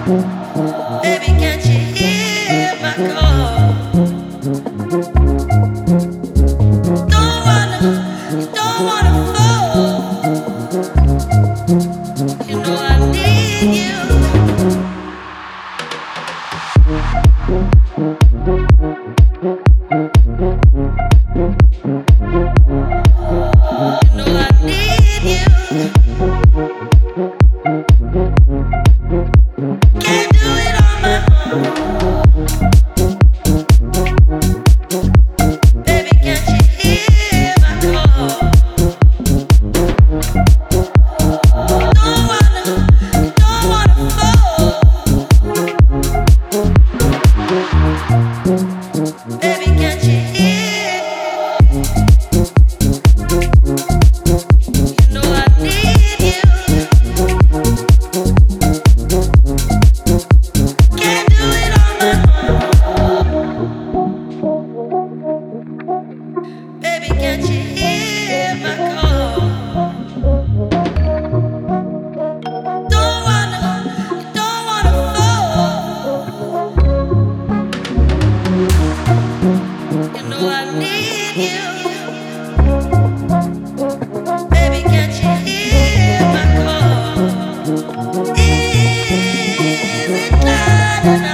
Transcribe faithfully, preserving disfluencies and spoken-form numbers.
Baby, can't you hear my call? Don't wanna, don't wanna fall. You know I need you. You know I need you. Can't do it on my own. Baby, can't you hear my call? Don't wanna, don't wanna fall. Baby, can't you hear? You know I need you. Can't do it on my own. Baby, can't you hear my call? Don't wanna, don't wanna fall. You know I need you. Baby, can't you hear my call? Is it loud enough?